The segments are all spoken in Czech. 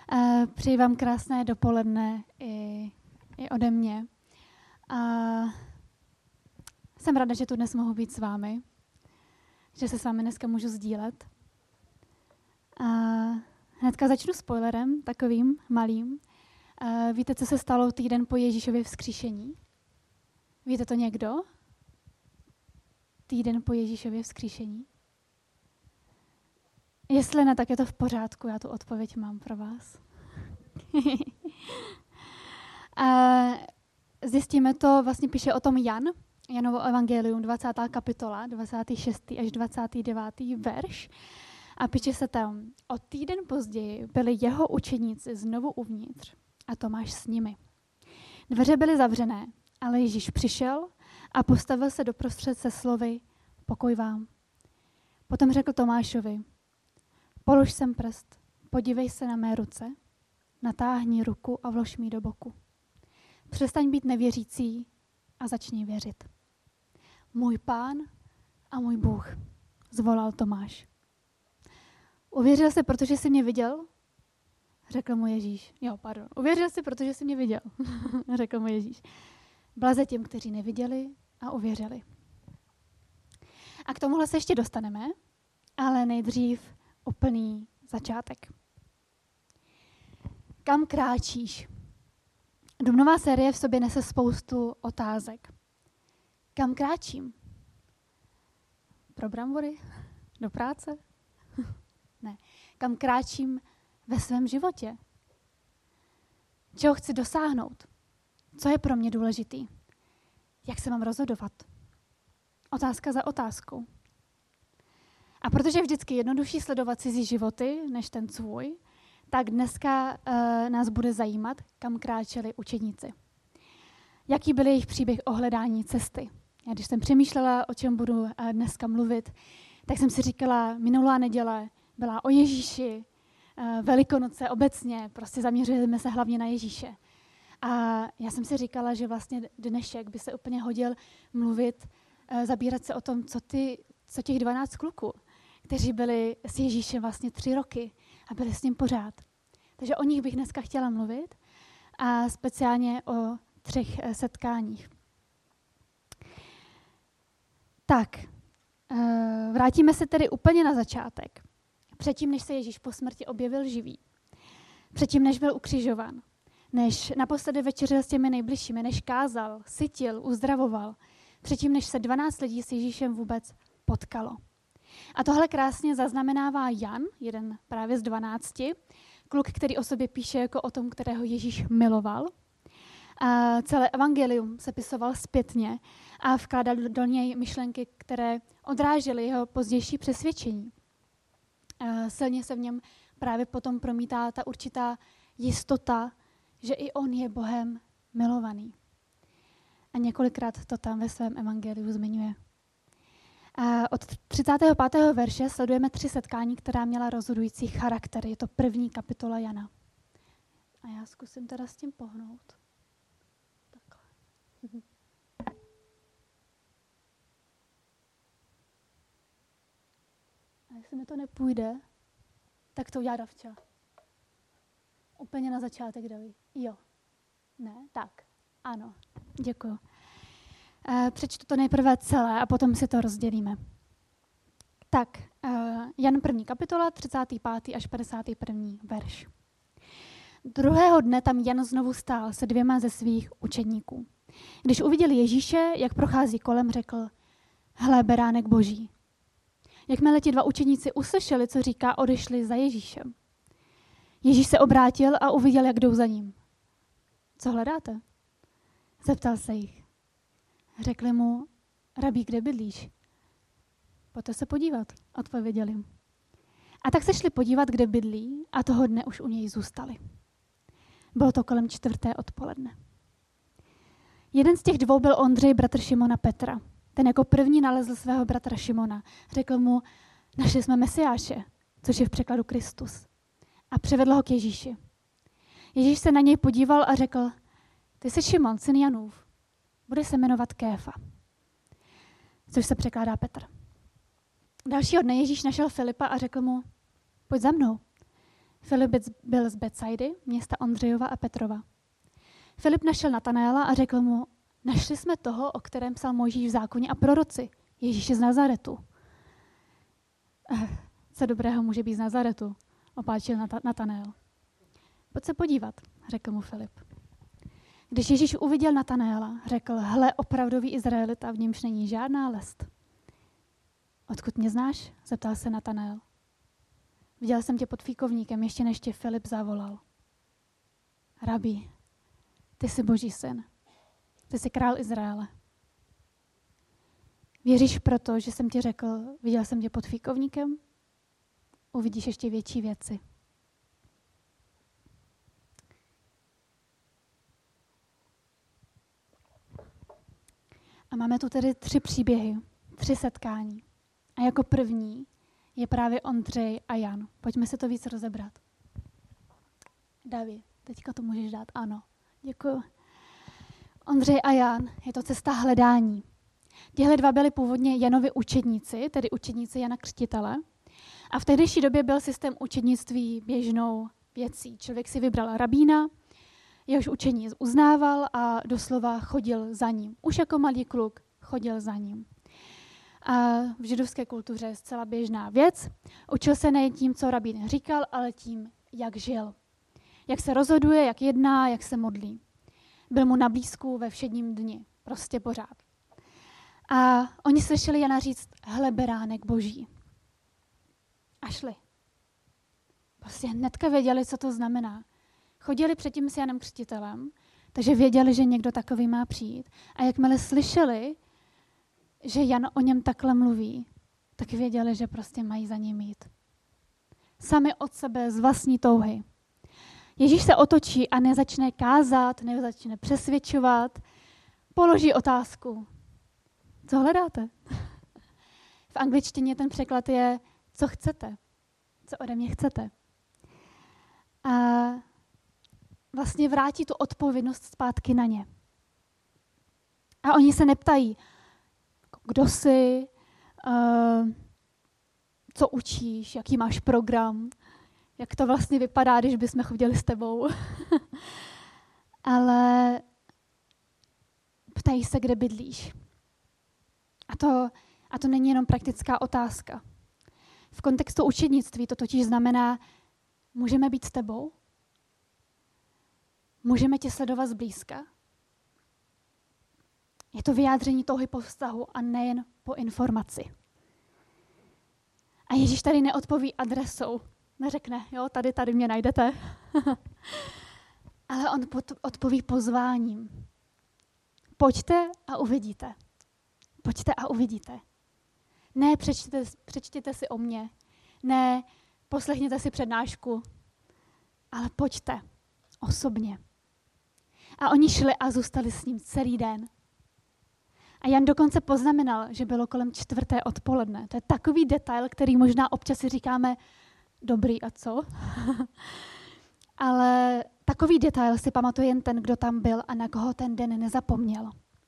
Přeji vám krásné dopoledne i ode mě. A jsem ráda, že tu dnes mohu být s vámi, že se s vámi dneska můžu sdílet. A hnedka začnu spoilerem, takovým malým. Víte, co se stalo týden po Ježíšově vzkříšení? Víte to někdo? Týden po Ježíšově vzkříšení? Jestli ne, tak je to v pořádku, já tu odpověď mám pro vás. Zjistíme to, vlastně píše o tom Jan, Janovo evangelium, 20. kapitola, 26. až 29. verš. A píše se tam, o týden později byli jeho učeníci znovu uvnitř a Tomáš s nimi. Dveře byly zavřené, ale Ježíš přišel a postavil se doprostřed se slovy pokoj vám. Potom řekl Tomášovi, polož sem prst, podívej se na mé ruce, natáhni ruku a vlož mi do boku. Přestaň být nevěřící a začni věřit. Můj Pán a můj Bůh, zvolal Tomáš. Uvěřil jsi, protože jsi mě viděl? Řekl mu Ježíš. Uvěřil jsi, protože jsi mě viděl, řekl mu Ježíš. Blaze těm, kteří neviděli a uvěřili. A k tomuhle se ještě dostaneme, ale nejdřív úplný začátek. Kam kráčíš? Dubnová série v sobě nese spoustu otázek. Kam kráčím? Pro brambory? Do práce? Ne. Kam kráčím ve svém životě? Čeho chci dosáhnout? Co je pro mě důležitý? Jak se mám rozhodovat? Otázka za otázkou. A protože je vždycky jednodušší sledovat cizí životy než ten svůj, tak dneska nás bude zajímat, kam kráčeli učeníci. Jaký byl jejich příběh o hledání cesty? Já když jsem přemýšlela, o čem budu dneska mluvit, tak jsem si říkala, minulá neděle byla o Ježíši, Velikonoce obecně, prostě zaměřujeme se hlavně na Ježíše. A já jsem si říkala, že vlastně dnešek by se úplně hodil mluvit, zabírat se o tom, co těch 12 kluků, kteří byli s Ježíšem vlastně 3 roky a byli s ním pořád. Takže o nich bych dneska chtěla mluvit a speciálně o 3 setkáních. Tak, vrátíme se tedy úplně na začátek. Předtím, než se Ježíš po smrti objevil živý. Předtím, než byl ukřižován. Než naposledy večeřil s těmi nejbližšími, než kázal, sytil, uzdravoval. Předtím, než se 12 lidí s Ježíšem vůbec potkalo. A tohle krásně zaznamenává Jan, jeden právě z 12, kluk, který o sobě píše jako o tom, kterého Ježíš miloval. A celé evangelium sepisoval zpětně a vkládal do něj myšlenky, které odrážely jeho pozdější přesvědčení. Silně se v něm právě potom promítá ta určitá jistota, že i on je Bohem milovaný. A několikrát to tam ve svém evangeliu zmiňuje. A od 35. verše sledujeme 3 setkání, která měla rozhodující charakter. Je to 1. kapitola Jana. A já zkusím teda s tím pohnout. Takhle. A jestli mi to nepůjde, tak to udělá Davča. Úplně na začátek, Davi. Jo. Ne? Tak. Ano. Děkuju. Přečtu to nejprve celé a potom si to rozdělíme. Tak, Jan 1. kapitola, 35. až 51. verš. Druhého dne tam Jan znovu stál se 2 ze svých učedníků. Když uviděl Ježíše, jak prochází kolem, řekl, hle, beránek Boží. Jakmile ti 2 učedníci uslyšeli, co říká, odešli za Ježíšem. Ježíš se obrátil a uviděl, jak jdou za ním. Co hledáte? Zeptal se jich. Řekli mu, rabí, kde bydlíš? Pojďte se podívat, odpověděli jim. A tak se šli podívat, kde bydlí a toho dne už u něj zůstali. Bylo to kolem 4. odpoledne. Jeden z těch 2 byl Ondřej, bratr Šimona Petra. Ten jako první nalezl svého bratra Šimona. Řekl mu, našli jsme Mesiáše, což je v překladu Kristus. A přivedl ho k Ježíši. Ježíš se na něj podíval a řekl, ty jsi Šimon, syn Janův. Bude se jmenovat Kéfa, což se překládá Petr. Dalšího dne Ježíš našel Filipa a řekl mu, pojď za mnou. Filip byl z Betsaidy, města Ondřejova a Petrova. Filip našel Natanaela a řekl mu, našli jsme toho, o kterém psal Mojžíš v zákoně a proroci, Ježíše z Nazaretu. Co dobrého může být z Nazaretu, opáčil Natanael. Pojď se podívat, řekl mu Filip. Když Ježíš uviděl Natanaela, řekl, hle, opravdový Izraelita, v němž není žádná lest. Odkud mě znáš? Zeptal se Natanael. Viděl jsem tě pod fíkovníkem, ještě než tě Filip zavolal. Rabi, ty jsi Boží syn. Ty jsi král Izraele. Věříš proto, že jsem ti řekl, viděl jsem tě pod fíkovníkem? Uvidíš ještě větší věci. A máme tu tedy 3 příběhy, 3 setkání. A jako první je právě Ondřej a Jan. Pojďme se to víc rozebrat. David, teďka to můžeš dát, ano. Děkuju. Ondřej a Jan, je to cesta hledání. Tihle 2 byli původně Janovi učedníci, tedy učedníci Jana Křtitele. A v tehdejší době byl systém učednictví běžnou věcí. Člověk si vybral rabína, jehož učení uznával a doslova chodil za ním. Už jako malý kluk chodil za ním. A v židovské kultuře je zcela běžná věc. Učil se nejen tím, co rabín říkal, ale tím, jak žil. Jak se rozhoduje, jak jedná, jak se modlí. Byl mu na blízku ve všedním dni. Prostě pořád. A oni slyšeli Jana říct, hle, beránek Boží. A šli. Prostě hnedka věděli, co to znamená. Chodili předtím s Janem Křtitelem, takže věděli, že někdo takový má přijít. A jakmile slyšeli, že Jan o něm takhle mluví, tak věděli, že prostě mají za ním jít. Sami od sebe z vlastní touhy. Ježíš se otočí a nezačne kázat, nezačne přesvědčovat, položí otázku. Co hledáte? V angličtině ten překlad je, co chcete, co ode mě chcete. A vlastně vrátí tu odpovědnost zpátky na ně. A oni se neptají, kdo jsi, co učíš, jaký máš program, jak to vlastně vypadá, když bychom chodili s tebou. Ale ptají se, kde bydlíš. A to není jenom praktická otázka. V kontextu učednictví to totiž znamená, můžeme být s tebou, můžeme tě sledovat zblízka. Je to vyjádření touhy po vztahu a nejen po informaci. A Ježíš tady neodpoví adresou. Neřekne, jo, tady mě najdete. Ale on odpoví pozváním. Pojďte a uvidíte. Pojďte a uvidíte. Ne, přečtěte si o mně. Ne, poslechněte si přednášku. Ale pojďte osobně. A oni šli a zůstali s ním celý den. A Jan dokonce poznamenal, že bylo kolem 4. odpoledne. To je takový detail, který možná občas si říkáme, dobrý a co? Ale takový detail si pamatuje jen ten, kdo tam byl a na koho ten den nezapomněl.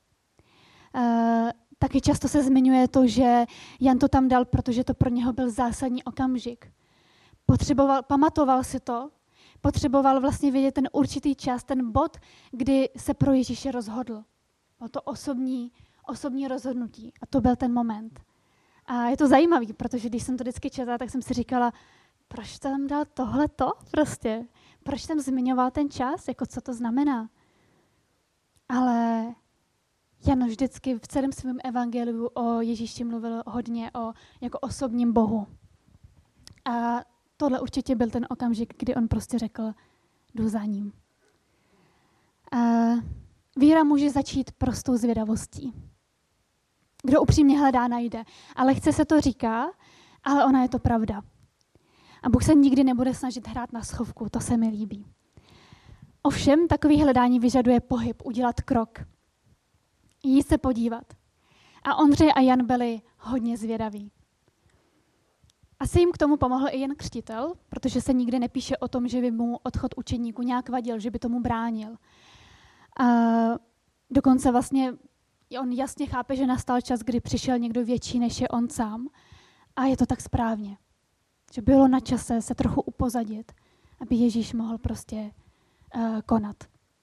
Taky často se zmiňuje to, že Jan to tam dal, protože to pro něho byl zásadní okamžik. Pamatoval si to, potřeboval vlastně vědět ten určitý čas, ten bod, kdy se pro Ježíše rozhodl. Bylo to osobní rozhodnutí a to byl ten moment. A je to zajímavé, protože když jsem to vždycky četla, tak jsem si říkala, proč tam dal tohleto prostě? Proč tam zmiňoval ten čas? Jako co to znamená? Ale Jan vždycky v celém svém evangeliu o Ježíši mluvil hodně o jako osobním Bohu. A tohle určitě byl ten okamžik, kdy on prostě řekl, jdu za ním. A víra může začít prostou zvědavostí. Kdo upřímně hledá, najde. Ale lehce se to říká, ale ona je to pravda. A Bůh se nikdy nebude snažit hrát na schovku, to se mi líbí. Ovšem, takový hledání vyžaduje pohyb, udělat krok. Jít se podívat. A Ondřej a Jan byli hodně zvědaví. Asi jim k tomu pomohl i Jan Křtitel, protože se nikdy nepíše o tom, že by mu odchod učeníků nějak vadil, že by tomu bránil. A dokonce vlastně on jasně chápe, že nastal čas, kdy přišel někdo větší, než je on sám. A je to tak správně. Že bylo na čase se trochu upozadit aby Ježíš mohl prostě konat.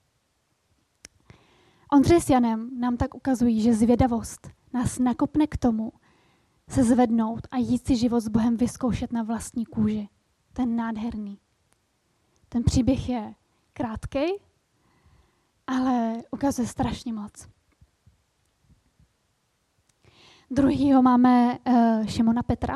Ondřej s Janem nám tak ukazují, že zvědavost nás nakopne k tomu se zvednout a jít si život s Bohem vyzkoušet na vlastní kůži. Ten nádherný. Ten příběh je krátkej, ale ukazuje strašně moc. Druhýho máme Šimona Petra.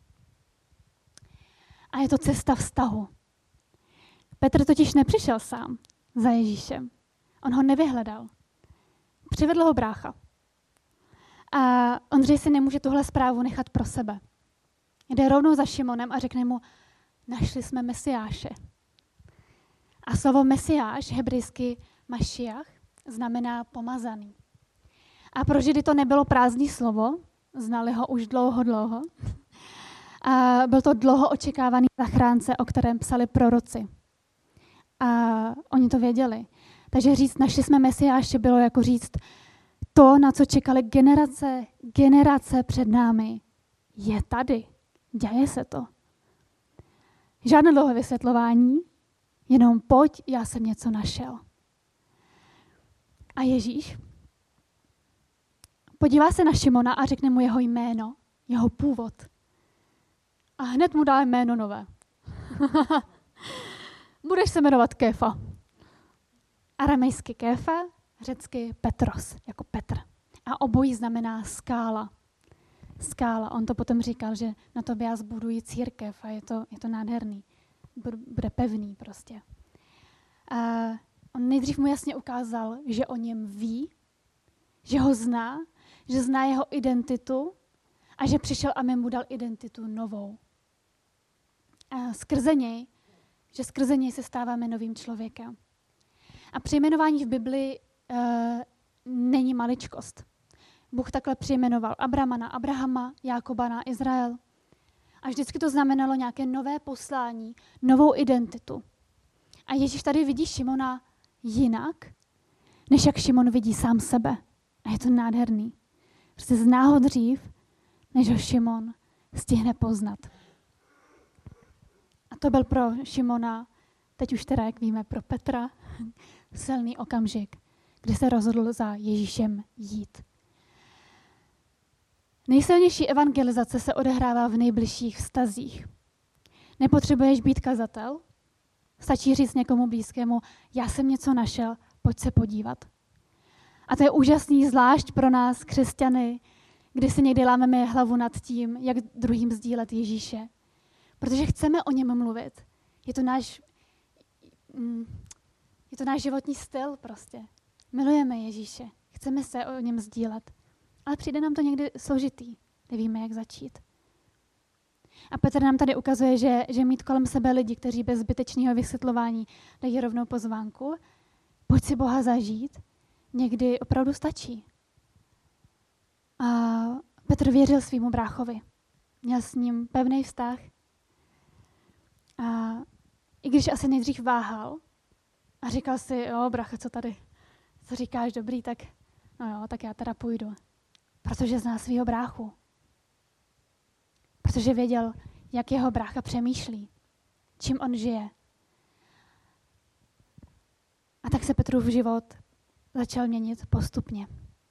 A je to cesta vztahu. Petr totiž nepřišel sám za Ježíšem. On ho nevyhledal. Přivedl ho brácha. A Ondřej si nemůže tuhle zprávu nechat pro sebe. Jde rovnou za Šimonem a řekne mu, našli jsme Mesiáše. A slovo Mesiáš, hebrejsky Mašiach, znamená pomazaný. A pro Židy to nebylo prázdné slovo, znali ho už dlouho. A byl to dlouho očekávaný zachránce, o kterém psali proroci. A oni to věděli. Takže říct, našli jsme Mesiáše, bylo jako říct, to, na co čekali generace před námi, je tady. Děje se to. Žádné dlouhé vysvětlování, jenom pojď, já jsem něco našel. A Ježíš podívá se na Šimona a řekne mu jeho jméno, jeho původ. A hned mu dá jméno nové. Budeš se jmenovat Kéfa. Aramejsky Kéfa, řecky Petros, jako Petr. A obojí znamená skála. Skála. On to potom říkal, že na tobě já zbuduji církev a je to nádherný. Bude pevný prostě. A on nejdřív mu jasně ukázal, že o něm ví, že ho zná, že zná jeho identitu a že přišel, aby mu dal identitu novou. A skrze něj se stáváme novým člověkem. A přejmenování v Bibli není maličkost. Bůh takhle přejmenoval Abrama na Abrahama, Jákoba na Izrael. A vždycky to znamenalo nějaké nové poslání, novou identitu. A Ježíš tady vidí Šimona jinak, než jak Šimon vidí sám sebe. A je to nádherný. Prostě zná ho dřív, než ho Šimon stihne poznat. A to byl pro Šimona, teď už teda, jak víme, pro Petra, silný okamžik, kdy se rozhodl za Ježíšem jít. Nejsilnější evangelizace se odehrává v nejbližších vztazích. Nepotřebuješ být kazatel, stačí říct někomu blízkému, já jsem něco našel, pojď se podívat. A to je úžasný, zvlášť pro nás, křesťany, kdy si někdy lámeme hlavu nad tím, jak druhým sdílet Ježíše. Protože chceme o něm mluvit. Je to náš životní styl prostě. Milujeme Ježíše, chceme se o něm sdílet. Ale přijde nám to někdy složitý, nevíme, jak začít. A Petr nám tady ukazuje, že mít kolem sebe lidi, kteří bez zbytečného vysvětlování dají rovnou pozvánku, pojď si Boha zažít, někdy opravdu stačí. A Petr věřil svýmu bráchovi. Měl s ním pevný vztah. A i když asi nejdřív váhal a říkal si, jo, bracho, co tady, co říkáš, dobrý, tak já teda půjdu. Protože zná svýho bráchu. Protože věděl, jak jeho brácha přemýšlí, čím on žije. A tak se Petrův život začal měnit postupně.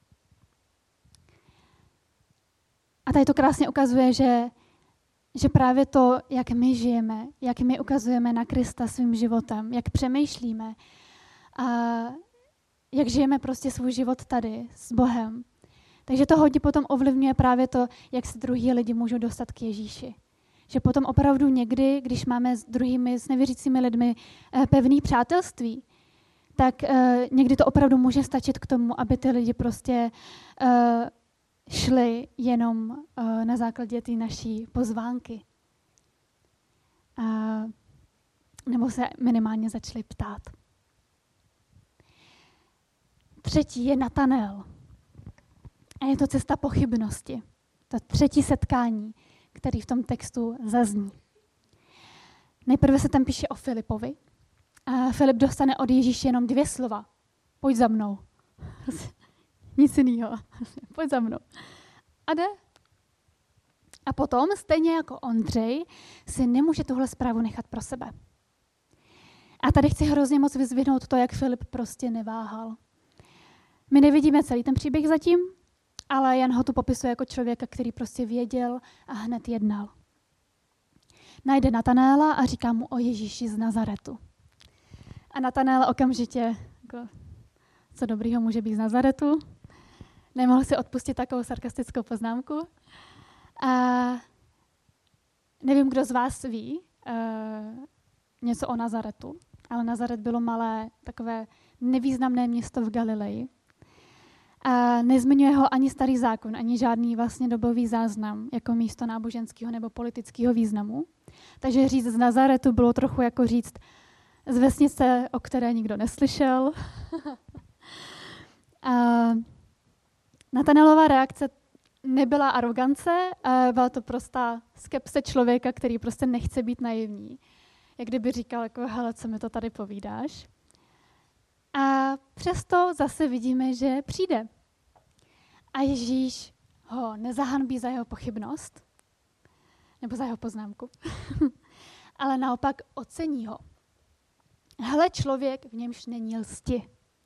A tady to krásně ukazuje, že právě to, jak my žijeme, jak my ukazujeme na Krista svým životem, jak přemýšlíme a jak žijeme prostě svůj život tady s Bohem. Takže to hodně potom ovlivňuje právě to, jak se druhý lidi můžou dostat k Ježíši. Že potom opravdu někdy, když máme s druhými, s nevěřícími lidmi pevný přátelství, tak někdy to opravdu může stačit k tomu, aby ty lidi prostě šli na základě té naší pozvánky. Nebo se minimálně začali ptát. Třetí je Natanael. A je to cesta pochybnosti. To třetí setkání, který v tom textu zazní. Nejprve se tam píše o Filipovi. A Filip dostane od Ježíše jenom 2 slova. Pojď za mnou. Nic jiného. Pojď za mnou. A jde. A potom, stejně jako Ondřej, si nemůže tuhle zprávu nechat pro sebe. A tady chci hrozně moc vyzvihnout to, jak Filip prostě neváhal. My nevidíme celý ten příběh zatím, ale Jan ho tu popisuje jako člověka, který prostě věděl a hned jednal. Najde Natanaela a říká mu o Ježíši z Nazaretu. A Natanael okamžitě, jako, co dobrýho může být z Nazaretu, nemohl si odpustit takovou sarkastickou poznámku. A nevím, kdo z vás ví něco o Nazaretu, ale Nazaret bylo malé, takové nevýznamné město v Galileji. A nezmiňuje ho ani Starý zákon, ani žádný vlastně dobový záznam jako místo náboženského nebo politického významu. Takže říct z Nazaretu bylo trochu jako říct z vesnice, o které nikdo neslyšel. A Natanaelova reakce nebyla arogance, a byla to prostá skepse člověka, který prostě nechce být naivní. Jak kdyby říkal, jako, hele, co mi to tady povídáš? A přesto zase vidíme, že přijde. A Ježíš ho nezahanbí za jeho pochybnost, nebo za jeho poznámku, ale naopak ocení ho. Hele, člověk, v němž není lsti.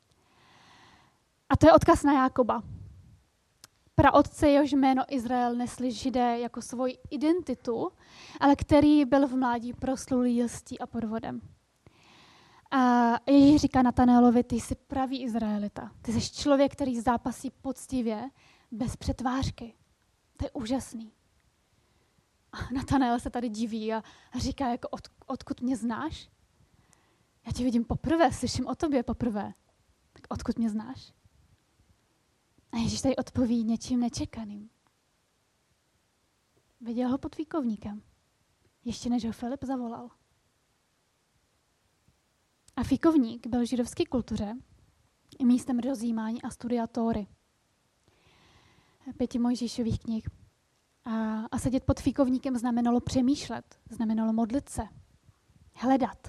A to je odkaz na Jákoba. Praotce, jehož jméno Izrael nesli Židé jako svoji identitu, ale který byl v mládí proslulý lstí a podvodem. A Ježíš říká Natanaelovi, ty jsi pravý Izraelita. Ty jsi člověk, který zápasí poctivě, bez přetvářky. To je úžasný. A Natanael se tady diví a říká, jako, odkud mě znáš? Já tě vidím poprvé, slyším o tobě poprvé. Tak odkud mě znáš? A Ježíš tady odpoví něčím nečekaným. Viděl ho pod fíkovníkem, ještě než ho Filip zavolal. A fíkovník byl v židovské kultuře i místem rozjímání a studia Tóry. 5 Mojžíšových knih. A sedět pod fíkovníkem znamenalo přemýšlet, znamenalo modlit se, hledat.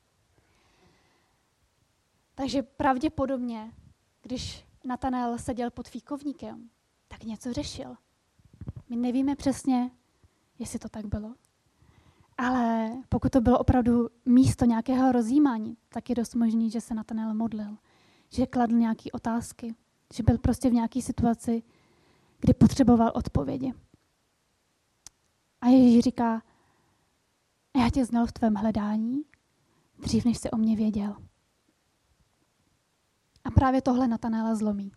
Takže pravděpodobně, když Natanael seděl pod fíkovníkem, tak něco řešil. My nevíme přesně, jestli to tak bylo. Ale pokud to bylo opravdu místo nějakého rozjímání, tak je dost možný, že se Natanael modlil, že kladl nějaké otázky, že byl prostě v nějaké situaci, kdy potřeboval odpovědi. A Ježíš říká, já tě znal v tvém hledání, dřív než jsi o mě věděl. A právě tohle Natanaela zlomí.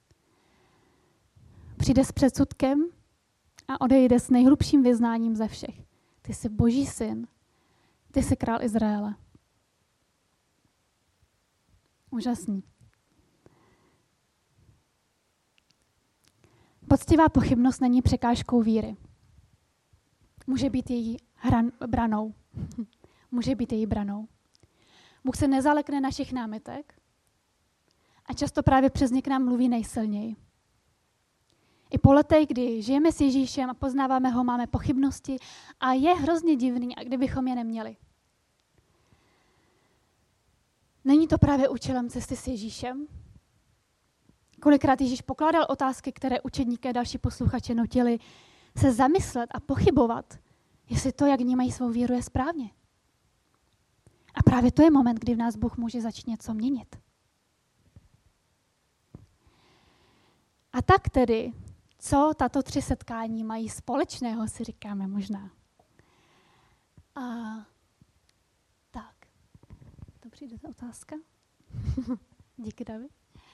Přijde s předsudkem a odejde s nejhlubším vyznáním ze všech. Ty jsi Boží syn, ty jsi král Izraele. Úžasný. Poctivá pochybnost není překážkou víry. Může být její branou. Může být její branou. Bůh se nezalekne našich námitek a často právě přes ně k nám mluví nejsilněji. I po letech, kdy žijeme s Ježíšem a poznáváme ho, máme pochybnosti a je hrozně divný, a kdybychom je neměli. Není to právě účelem cesty s Ježíšem? Kolikrát Ježíš pokládal otázky, které učedníky a další posluchače nutili se zamyslet a pochybovat, jestli to, jak vnímají svou víru, je správně. A právě to je moment, kdy v nás Bůh může začít něco měnit. A tak tedy, co tato 3 setkání mají společného, si říkáme možná. A tak, to přijde ta otázka. Díky, David.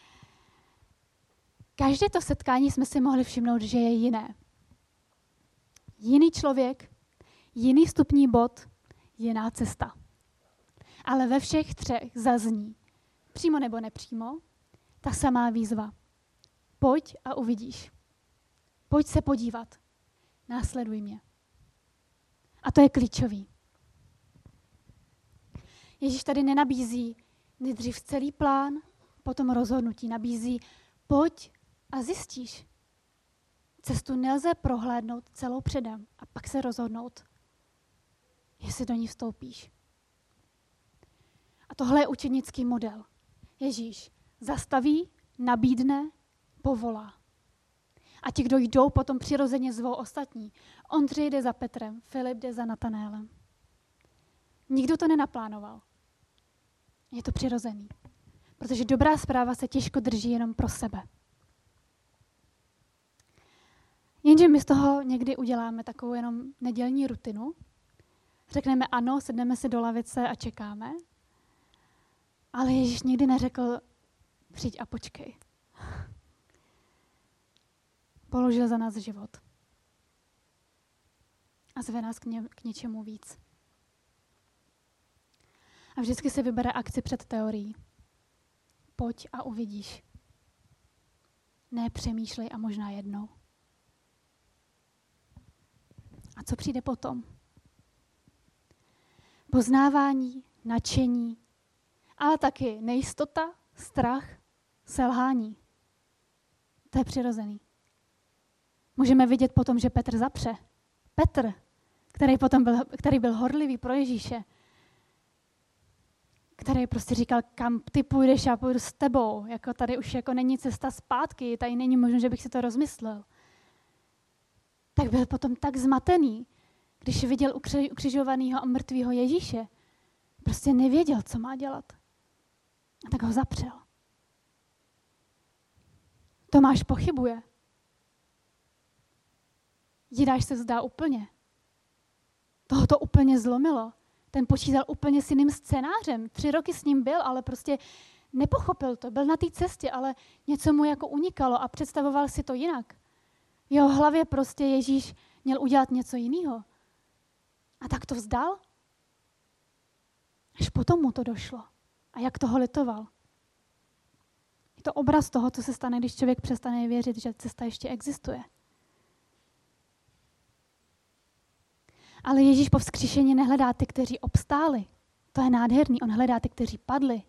Každé to setkání jsme si mohli všimnout, že je jiné. Jiný člověk, jiný vstupní bod, jiná cesta. Ale ve všech 3 zazní, přímo nebo nepřímo, ta samá výzva. Pojď a uvidíš. Pojď se podívat. Následuj mě. A to je klíčový. Ježíš tady nenabízí nejdřív celý plán, potom rozhodnutí. Nabízí pojď a zjistíš. Cestu nelze prohlédnout celou předem a pak se rozhodnout, jestli do ní vstoupíš. A tohle je učednický model. Ježíš zastaví, nabídne, povolá. A ti, kdo jdou, potom přirozeně zvou ostatní. Ondřej jde za Petrem, Filip jde za Natanaelem. Nikdo to nenaplánoval. Je to přirozený. Protože dobrá zpráva se těžko drží jenom pro sebe. Jenže my z toho někdy uděláme takovou jenom nedělní rutinu. Řekneme ano, sedneme si do lavice a čekáme. Ale Ježíš nikdy neřekl, přijď a počkej. Položil za nás život. A zve nás k něčemu víc. A vždycky si vybere akci před teorií. Pojď a uvidíš. Ne přemýšlej a možná jednou. A co přijde potom? Poznávání, nadšení, ale taky nejistota, strach, selhání. To je přirozený. Můžeme vidět potom, že Petr zapře. Petr, který byl horlivý pro Ježíše, který prostě říkal, kam ty půjdeš, já půjdu s tebou. Jako tady už jako není cesta zpátky, tady není možné, že bych si to rozmyslel. Tak byl potom tak zmatený, když viděl ukřižovaného a mrtvého Ježíše. Prostě nevěděl, co má dělat. A tak ho zapřel. Tomáš pochybuje. Jidáš se vzdá úplně. Toho to úplně zlomilo. Ten počítal úplně s jiným scénářem. 3 roky s ním byl, ale prostě nepochopil to. Byl na té cestě, ale něco mu jako unikalo a představoval si to jinak. V jeho hlavě prostě Ježíš měl udělat něco jiného. A tak to vzdal. Až potom mu to došlo. A jak toho litoval. Je to obraz toho, co se stane, když člověk přestane věřit, že cesta ještě existuje. Ale Ježíš po vzkříšení nehledá ty, kteří obstáli. To je nádherný. On hledá ty, kteří padli.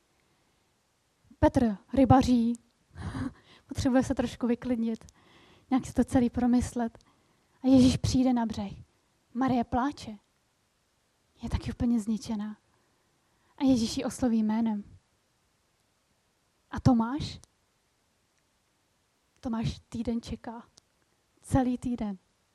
Petr rybaří. Potřebuje se trošku vyklidnit. Nějak si to celý promyslet. A Ježíš přijde na břeh. Marie pláče. Je taky úplně zničená. A Ježíš ji osloví jménem. A Tomáš? Tomáš týden čeká. Celý týden.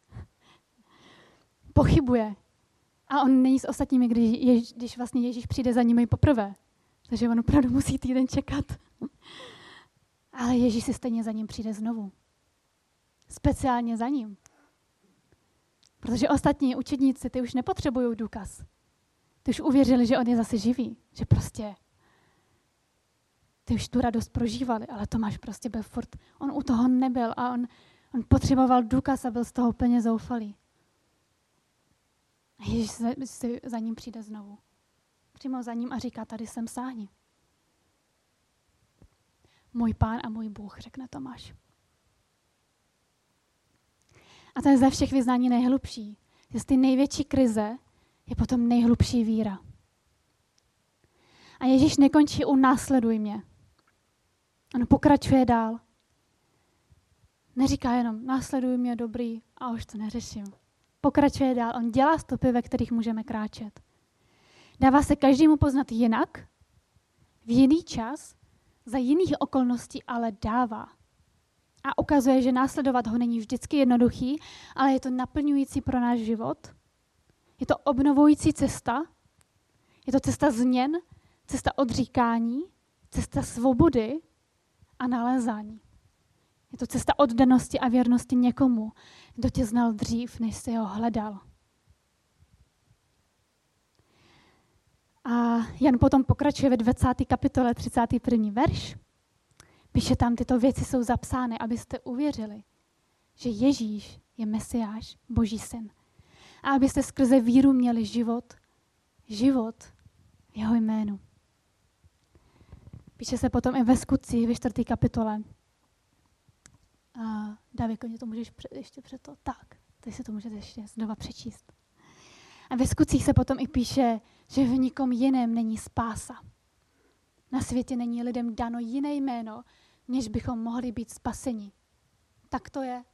Pochybuje. A on není s ostatními, když vlastně Ježíš přijde za nimi poprvé. Takže on opravdu musí týden čekat. Ale Ježíš si stejně za ním přijde znovu. Speciálně za ním. Protože ostatní učedníci, ty už nepotřebují důkaz. Ty už uvěřili, že on je zase živý. Že prostě ty už tu radost prožívali, ale Tomáš prostě byl furt. On u toho nebyl a on potřeboval důkaz a byl z toho úplně zoufalý. A Ježíš si za ním přijde znovu. Přímo za ním a říká, tady jsem, sáhni. Můj Pán a můj Bůh, řekne Tomáš. A to je ze všech vyznání nejhlubší. Že z té největší krize je potom nejhlubší víra. A Ježíš nekončí u následuj mě. On pokračuje dál. Neříká jenom následuj mě, dobrý, a už to neřeším. Pokračuje dál. On dělá stopy, ve kterých můžeme kráčet. Dává se každému poznat jinak, v jiný čas, za jiných okolností, ale dává. A ukazuje, že následovat ho není vždycky jednoduchý, ale je to naplňující pro náš život. Je to obnovující cesta. Je to cesta změn, cesta odříkání, cesta svobody a nalézání. Je to cesta oddanosti a věrnosti někomu, kdo tě znal dřív, než jsi ho hledal. A Jan potom pokračuje ve 20. kapitole 31. verš. Píše tam, tyto věci jsou zapsány, abyste uvěřili, že Ježíš je Mesiáš, Boží syn. A abyste skrze víru měli život v jeho jménu. Píše se potom i ve Skutcích, ve 4. kapitole. A David, to můžeš ještě před to? Tak, teď si to můžete ještě znova přečíst. A ve Skutcích se potom i píše, že v nikom jiném není spása. Na světě není lidem dano jiné jméno, než bychom mohli být spaseni. Tak to je.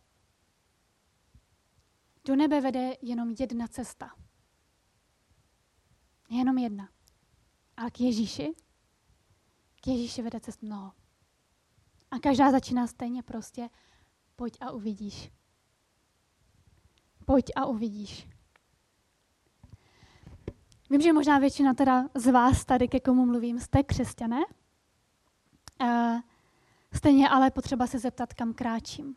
Do nebe vede jenom jedna cesta. Jenom jedna. A k Ježíši vede cest mnoho. A každá začíná stejně prostě. Pojď a uvidíš. Pojď a uvidíš. Vím, že možná většina teda z vás tady, ke komu mluvím, jste křesťané. Stejně ale potřeba se zeptat, kam kráčím.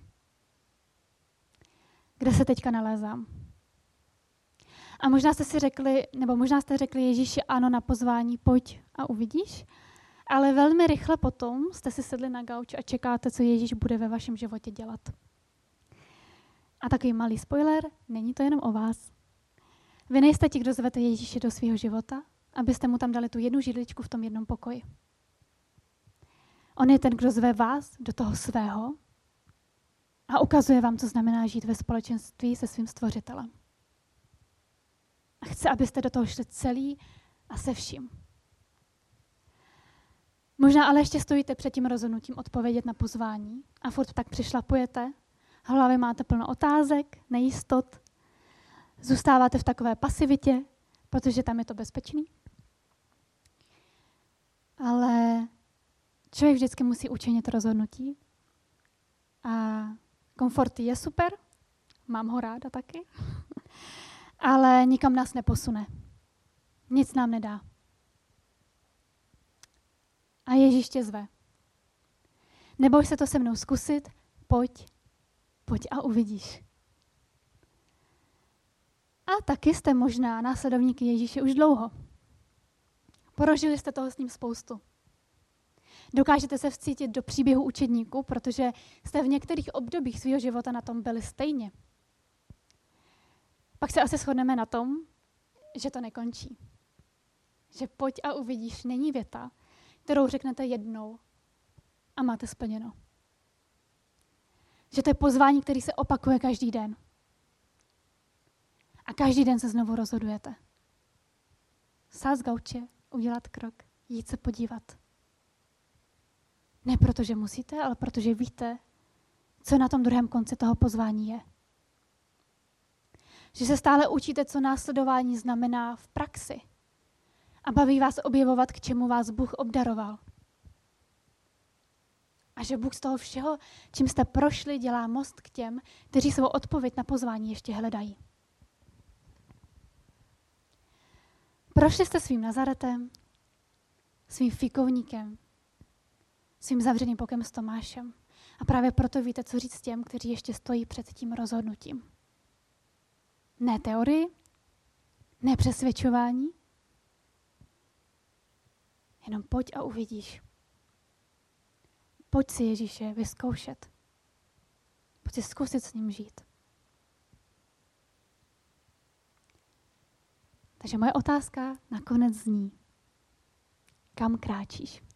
Kde se teďka nalézám. A možná jste si řekli, nebo možná jste řekli Ježíši ano na pozvání, pojď a uvidíš, ale velmi rychle potom jste si sedli na gauč a čekáte, co Ježíš bude ve vašem životě dělat. A takový malý spoiler, není to jenom o vás. Vy nejste ti, kdo zvete Ježíše do svého života, abyste mu tam dali tu jednu židličku v tom jednom pokoji. On je ten, kdo zve vás do toho svého a ukazuje vám, co znamená žít ve společenství se svým stvořitelem. A chce, abyste do toho šli celý a se vším. Možná ale ještě stojíte před tím rozhodnutím odpovědět na pozvání a furt tak přišlapujete, v hlavě máte plno otázek, nejistot, zůstáváte v takové pasivitě, protože tam je to bezpečný. Ale člověk vždycky musí učinit rozhodnutí. A komfort je super, mám ho ráda taky, ale nikam nás neposune. Nic nám nedá. A Ježíš tě zve. Neboj se to se mnou zkusit, pojď a uvidíš. A taky jste možná následovníky Ježíše už dlouho. Prožili jste toho s ním spoustu. Dokážete se vcítit do příběhu učedníků, protože jste v některých obdobích svého života na tom byli stejně. Pak se asi shodneme na tom, že to nekončí. Že pojď a uvidíš není věta, kterou řeknete jednou a máte splněno. Že to je pozvání, který se opakuje každý den. A každý den se znovu rozhodujete. Sát z gauče, udělat krok, jít se podívat. Ne protože musíte, ale protože víte, co na tom druhém konci toho pozvání je. Že se stále učíte, co následování znamená v praxi. A baví vás objevovat, k čemu vás Bůh obdaroval. A že Bůh z toho všeho, čím jste prošli, dělá most k těm, kteří svou odpověď na pozvání ještě hledají. Prošli jste svým Nazaretem, svým fikovníkem, svým zavřeným pokem s Tomášem. A právě proto víte, co říct těm, kteří ještě stojí před tím rozhodnutím. Ne teorii, ne přesvědčování, jenom pojď a uvidíš. Pojď si Ježíše vyzkoušet. Pojď si zkusit s ním žít. Takže moje otázka nakonec zní, kam kráčíš?